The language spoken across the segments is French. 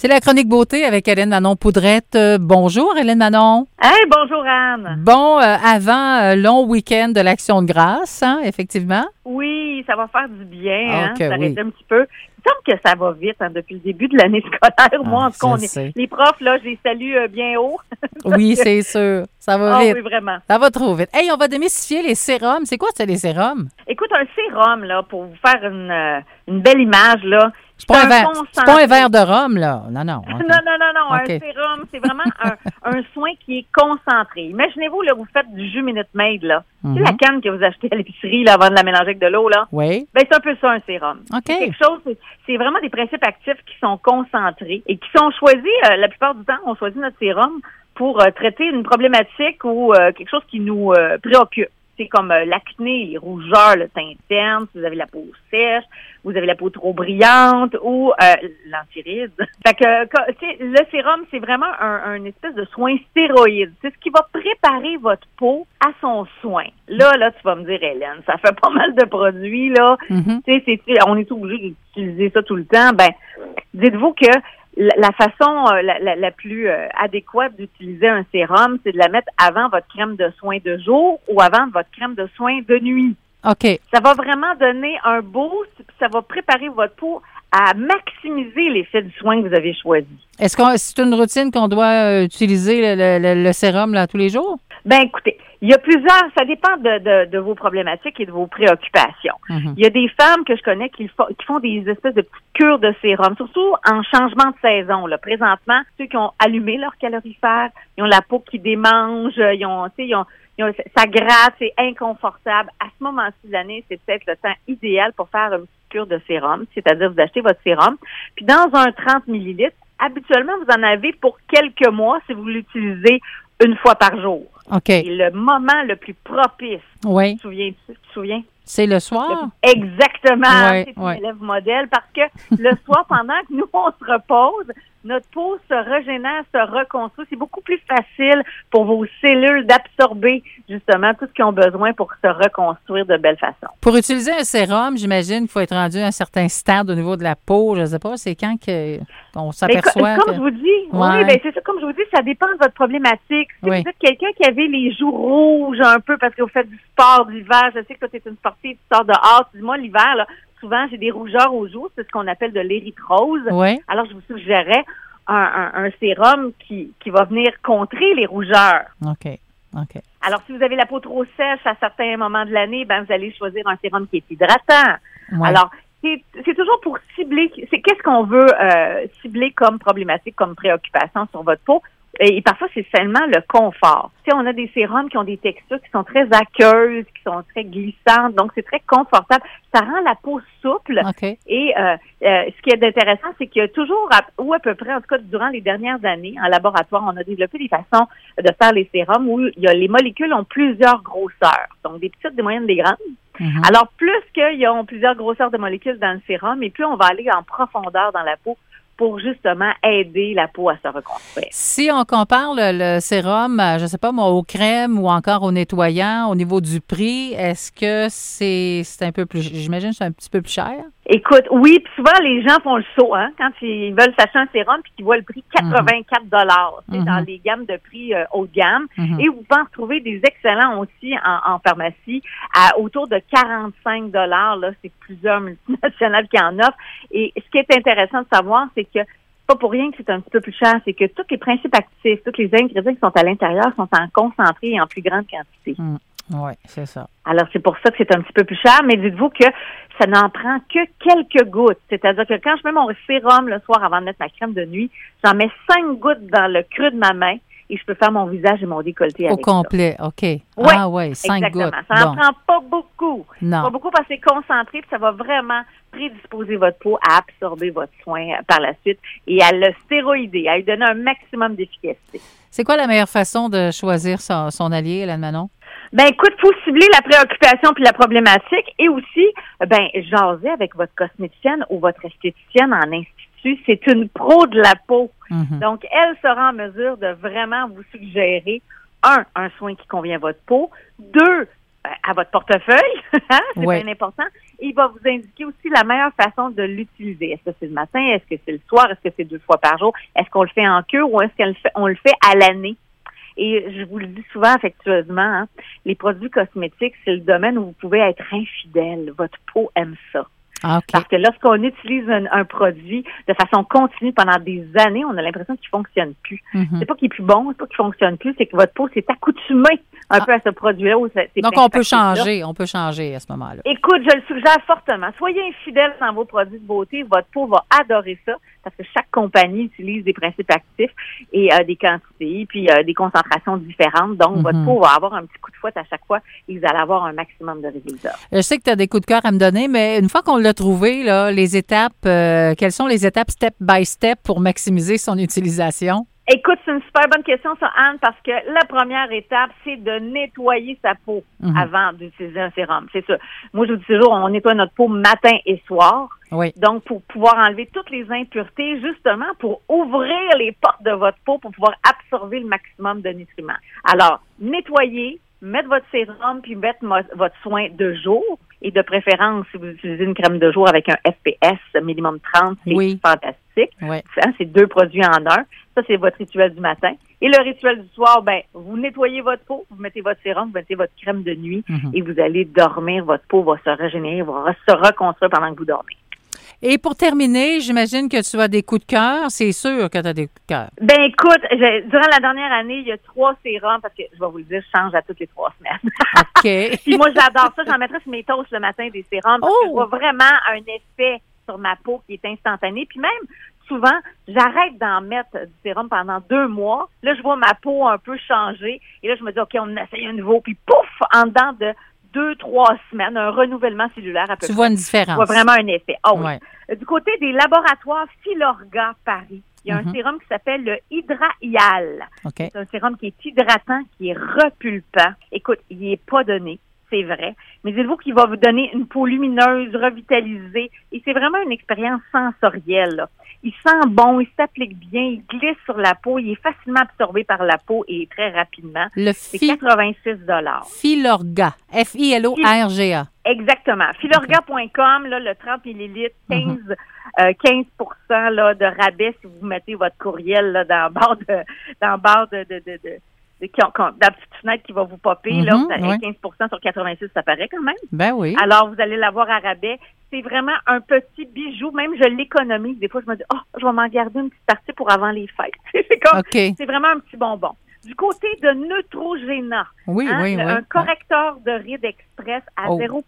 C'est la chronique beauté avec Hélène Manon-Poudrette. Bonjour, Hélène Manon. Hey, bonjour, Anne. Bon, avant long week-end de l'Action de grâce, hein, effectivement. Oui, ça va faire du bien, Ok, s'arrêter oui. un petit peu. Il semble que ça va vite depuis le début de l'année scolaire. Moi, en tout cas, les profs, là, je les salue bien haut. Oui, c'est sûr. Ça va vite. Oui, vraiment. Ça va trop vite. Hey, on va démystifier les sérums. C'est quoi, ça, les sérums? Écoute, un sérum, là, pour vous faire une belle image, là. C'est pas un verre de rhum, là. Non. Okay. Non. Okay. Un sérum, c'est vraiment un soin qui est concentré. Imaginez-vous, là, vous faites du jus Minute Maid, là. Mm-hmm. C'est la canne que vous achetez à l'épicerie, là, avant de la mélanger avec de l'eau, là. Oui. Ben, c'est un peu ça, un sérum. OK. C'est quelque chose, c'est vraiment des principes actifs qui sont concentrés et qui sont choisis, la plupart du temps, on choisit notre sérum pour traiter une problématique ou quelque chose qui nous préoccupe. C'est comme l'acné, les rougeurs, le teint terne, si vous avez la peau sèche, vous avez la peau trop brillante ou l'antiride. Fait que le sérum, c'est vraiment un espèce de soin stéroïde. C'est ce qui va préparer votre peau à son soin. Là, tu vas me dire, Hélène, ça fait pas mal de produits, là. Mm-hmm. On est obligé d'utiliser ça tout le temps. Ben, dites-vous que la façon la plus adéquate d'utiliser un sérum, c'est de la mettre avant votre crème de soin de jour ou avant votre crème de soin de nuit. OK. Ça va vraiment donner un boost, puis ça va préparer votre peau à maximiser l'effet du soin que vous avez choisi. Est-ce que c'est une routine qu'on doit utiliser le sérum là tous les jours? Ben écoutez, il y a plusieurs, ça dépend de vos problématiques et de vos préoccupations. Mm-hmm. Il y a des femmes que je connais qui font des espèces de petites cures de sérum, surtout en changement de saison. Là. Présentement, ceux qui ont allumé leur calorifère, ils ont la peau qui démange, ça gratte, c'est inconfortable. À ce moment-ci de l'année, c'est peut-être le temps idéal pour faire une petite cure de sérum, c'est-à-dire vous achetez votre sérum, puis dans un 30 millilitres, habituellement, vous en avez pour quelques mois si vous l'utilisez une fois par jour. OK. Et le moment le plus propice, oui. Tu te souviens? C'est le soir? Exactement. Oui, c'est une élève modèle parce que le soir, pendant que nous, on se repose, notre peau se régénère, se reconstruit. C'est beaucoup plus facile pour vos cellules d'absorber justement tout ce qu'ils ont besoin pour se reconstruire de belle façon. Pour utiliser un sérum, j'imagine qu'il faut être rendu à un certain stade au niveau de la peau. Je ne sais pas, c'est quand qu'on s'aperçoit. Comme je vous dis, c'est ça. Comme je vous dis, ça dépend de votre problématique. Si vous êtes quelqu'un qui avait les joues rouges un peu parce que vous faites du sport d'hiver, je sais que toi, tu es une sportive, tu sors dehors, dis-moi l'hiver, là, souvent, j'ai des rougeurs aux joues, c'est ce qu'on appelle de l'érythrose. Oui. Alors, je vous suggérais un sérum qui va venir contrer les rougeurs. OK. Alors, si vous avez la peau trop sèche à certains moments de l'année, ben vous allez choisir un sérum qui est hydratant. Ouais. Alors, c'est toujours pour cibler, qu'est-ce qu'on veut cibler comme problématique, comme préoccupation sur votre peau. Et parfois, c'est seulement le confort. Tu sais, on a des sérums qui ont des textures qui sont très aqueuses, qui sont très glissantes, donc c'est très confortable. Ça rend la peau souple. Okay. Et ce qui est intéressant, c'est qu'il y a toujours, ou à peu près, en tout cas, durant les dernières années, en laboratoire, on a développé des façons de faire les sérums où les molécules ont plusieurs grosseurs. Donc, des petites, des moyennes, des grandes. Mm-hmm. Alors, plus qu'ils ont plusieurs grosseurs de molécules dans le sérum, et plus on va aller en profondeur dans la peau pour justement aider la peau à se reconstruire. Si on compare le sérum, je ne sais pas moi, aux crèmes ou encore au nettoyant, au niveau du prix, est-ce que c'est un peu plus, j'imagine que c'est un petit peu plus cher? Écoute, oui, puis souvent les gens font le saut, quand ils veulent s'acheter un sérum puis qu'ils voient le prix 84 $, dans les gammes de prix haut de gamme. Mm-hmm. Et vous pouvez en trouver des excellents aussi en pharmacie à autour de 45 $. Là, c'est plusieurs multinationales qui en offrent. Et ce qui est intéressant de savoir, c'est que pas pour rien que c'est un petit peu plus cher, c'est que tous les principes actifs, tous les ingrédients qui sont à l'intérieur sont en concentré et en plus grande quantité. Mm. Oui, c'est ça. Alors, c'est pour ça que c'est un petit peu plus cher, mais dites-vous que ça n'en prend que quelques gouttes. C'est-à-dire que quand je mets mon sérum le soir avant de mettre ma crème de nuit, j'en mets 5 gouttes dans le creux de ma main et je peux faire mon visage et mon décolleté avec ça. Au complet, OK. Oui, 5 exactement. gouttes. Ça n'en prend pas beaucoup. Non. Pas beaucoup parce que c'est concentré puis ça va vraiment prédisposer votre peau à absorber votre soin par la suite et à le stéroïder, à lui donner un maximum d'efficacité. C'est quoi la meilleure façon de choisir son allié, Hélène Manon? Ben écoute, faut cibler la préoccupation puis la problématique et aussi jaser avec votre cosméticienne ou votre esthéticienne en institut. C'est une pro de la peau. Mm-hmm. Donc, elle sera en mesure de vraiment vous suggérer un soin qui convient à votre peau, 2, à votre portefeuille, c'est bien important, il va vous indiquer aussi la meilleure façon de l'utiliser. Est-ce que c'est le matin? Est-ce que c'est le soir? Est-ce que c'est 2 fois par jour? Est-ce qu'on le fait en cure ou est-ce qu'on le fait à l'année? Et je vous le dis souvent affectueusement, hein, les produits cosmétiques, c'est le domaine où vous pouvez être infidèle. Votre peau aime ça. Ah, OK. Parce que lorsqu'on utilise un produit de façon continue pendant des années, on a l'impression qu'il fonctionne plus. Mm-hmm. C'est pas qu'il est plus bon, c'est pas qu'il fonctionne plus, c'est que votre peau s'est accoutumée un peu à ce produit-là. Donc, on peut changer à ce moment-là. Écoute, je le suggère fortement. Soyez infidèles dans vos produits de beauté. Votre peau va adorer ça parce que chaque compagnie utilise des principes actifs et des quantités, puis des concentrations différentes. Donc, votre peau va avoir un petit coup de fouette à chaque fois et vous allez avoir un maximum de résultats. Je sais que tu as des coups de cœur à me donner, mais une fois qu'on l'a trouvé, là, les étapes, quelles sont les étapes step by step pour maximiser son utilisation? Écoute, c'est une super bonne question, ça, Anne, parce que la première étape, c'est de nettoyer sa peau avant d'utiliser un sérum. C'est ça. Moi, je vous dis toujours, on nettoie notre peau matin et soir. Oui. Donc, pour pouvoir enlever toutes les impuretés, justement, pour ouvrir les portes de votre peau, pour pouvoir absorber le maximum de nutriments. Alors, nettoyer, mettre votre sérum, puis mettre votre soin de jour. Et de préférence, si vous utilisez une crème de jour avec un FPS minimum 30, c'est fantastique. Oui. C'est 2 produits en un. Ça, c'est votre rituel du matin. Et le rituel du soir, vous nettoyez votre peau, vous mettez votre sérum, vous mettez votre crème de nuit et vous allez dormir. Votre peau va se régénérer, va se reconstruire pendant que vous dormez. Et pour terminer, j'imagine que tu as des coups de cœur. C'est sûr que tu as des coups de cœur. Écoute, durant la dernière année, il y a 3 sérums, parce que, je vais vous le dire, je change à toutes les 3 semaines. OK. Puis moi, j'adore ça. J'en mettrais sur mes toasts le matin des sérums, parce que je vois vraiment un effet sur ma peau qui est instantané. Puis même, souvent, j'arrête d'en mettre du sérum pendant 2 mois. Là, je vois ma peau un peu changer. Et là, je me dis, OK, on essaye un nouveau. Puis pouf, en dedans de 2-3 semaines, un renouvellement cellulaire à peu près. Tu vois une différence. Tu vois vraiment un effet. Ah oui. Ouais. Du côté des laboratoires Filorga Paris, il y a un sérum qui s'appelle le Hydraial. Okay. C'est un sérum qui est hydratant, qui est repulpant. Écoute, il n'est pas donné, c'est vrai. Mais dites-vous qu'il va vous donner une peau lumineuse, revitalisée. Et c'est vraiment une expérience sensorielle, là. Il sent bon, il s'applique bien, il glisse sur la peau, il est facilement absorbé par la peau et très rapidement. C'est 86 $. Filorga. Filorga. Exactement. Filorga.com, là, le 30 ml, 15% là, de rabais si vous mettez votre courriel là, dans le barre de la petite fenêtre qui va vous popper, là, 15% sur 86, ça paraît quand même. Ben oui. Alors, vous allez l'avoir à rabais. C'est vraiment un petit bijou. Même, je l'économise. Des fois, je me dis, je vais m'en garder une petite partie pour avant les fêtes. C'est vraiment un petit bonbon. Du côté de Neutrogena, un correcteur de rides express à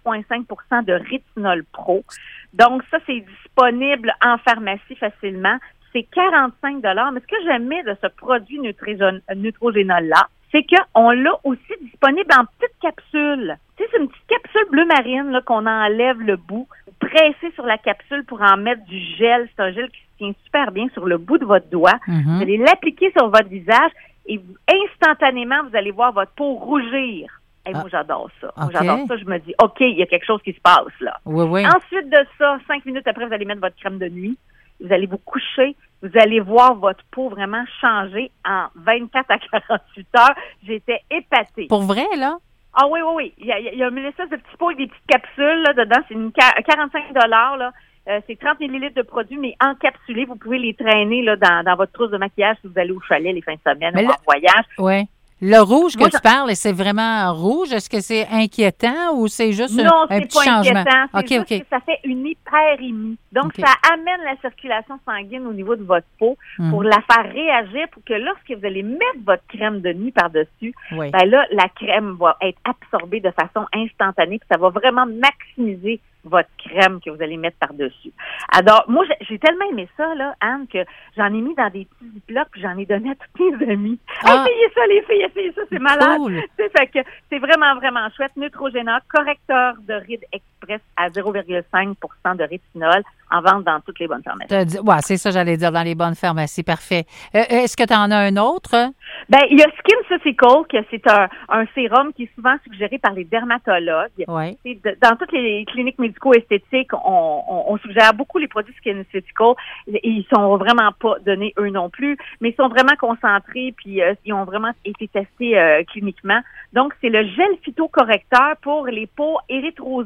0,5% de rétinol pro. Donc, ça, c'est disponible en pharmacie facilement. C'est 45 $. Mais ce que j'aimais de ce produit Neutrogena-là, c'est qu'on l'a aussi disponible en petites capsules. Tu sais, c'est une petite capsule bleu marine là, qu'on enlève le bout, presser sur la capsule pour en mettre du gel. C'est un gel qui se tient super bien sur le bout de votre doigt. Vous allez l'appliquer sur votre visage et instantanément, vous allez voir votre peau rougir. Et moi, j'adore ça. Moi, j'adore ça. Je me dis, OK, il y a quelque chose qui se passe là. Oui. Ensuite de ça, 5 minutes après, vous allez mettre votre crème de nuit. Vous allez vous coucher. Vous allez voir votre peau vraiment changer en 24 à 48 heures. J'étais épatée. Pour vrai, là? Ah oui. Il y a une espèce de petit pot avec des petites capsules là, dedans. C'est 45 $. Là. C'est 30 ml de produits, mais encapsulés. Vous pouvez les traîner là, dans votre trousse de maquillage si vous allez au chalet les fins de semaine ou en voyage. Oui. Le rouge que tu parles, c'est vraiment rouge? Est-ce que c'est inquiétant ou c'est juste un petit changement? Non, c'est pas inquiétant. C'est juste que ça fait une hyperémie. Donc, ça amène la circulation sanguine au niveau de votre peau pour la faire réagir pour que lorsque vous allez mettre votre crème de nuit par-dessus, là, la crème va être absorbée de façon instantanée puis ça va vraiment maximiser votre crème que vous allez mettre par-dessus. Alors, moi, j'ai tellement aimé ça, là, Anne, que j'en ai mis dans des petits ziplocs puis j'en ai donné à toutes mes amies. Essayez ça, les filles, essayez ça, c'est malade. Cool. Fait que c'est vraiment, vraiment chouette. Neutrogena, correcteur de rides express à 0,5% de rétinol, en vente dans toutes les bonnes pharmacies. Oui, c'est ça, j'allais dire, dans les bonnes pharmacies. Parfait. Est-ce que tu en as un autre? Il y a Skin Cuticle, que c'est un sérum qui est souvent suggéré par les dermatologues. Oui. Dans toutes les cliniques médico-esthétiques, on suggère beaucoup les produits Skin Cuticle. Ils sont vraiment pas donnés eux non plus, mais ils sont vraiment concentrés puis ils ont vraiment été testés cliniquement. Donc, c'est le gel phytocorrecteur pour les peaux érythrosées copeaux.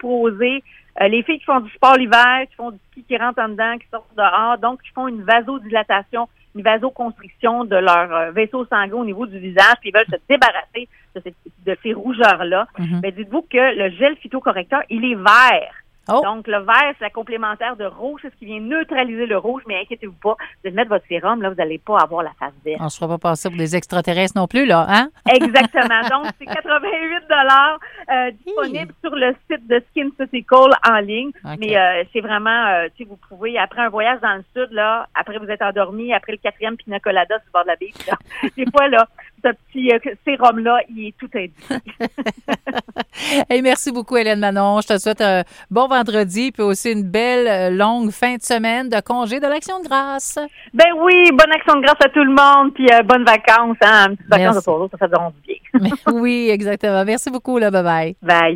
couperosée. Les filles qui font du sport l'hiver, qui font du ski, qui rentrent en dedans, qui sortent dehors, donc qui font une vasodilatation, une vasoconstriction de leur vaisseau sanguin au niveau du visage, puis ils veulent se débarrasser de ces rougeurs-là. Mais dites-vous que le gel phytocorrecteur, il est vert. Oh. Donc, le vert, c'est la complémentaire de rouge, c'est ce qui vient neutraliser le rouge, mais inquiétez-vous pas, vous allez mettre votre sérum, là, vous n'allez pas avoir la face verte. On ne se fera pas passer pour des extraterrestres non plus, là, hein? Exactement. Donc, c'est 88 disponible sur le site de SkinCeuticals en ligne. Okay. Mais c'est vraiment, vous pouvez, après un voyage dans le sud, là, après vous êtes endormi, après le 4e pina colada sur le bord de la baie, là, des fois, là, ce petit sérum-là, il est tout indiqué. Hey, merci beaucoup, Hélène Manon. Je te souhaite un bon vendredi, puis aussi une belle, longue fin de semaine de congé de l'Action de grâce. Ben oui, bonne Action de grâce à tout le monde, puis bonnes vacances, hein, une petite vacances de pause, ça fait du bien. Oui, exactement. Merci beaucoup, là. Bye-bye. Bye.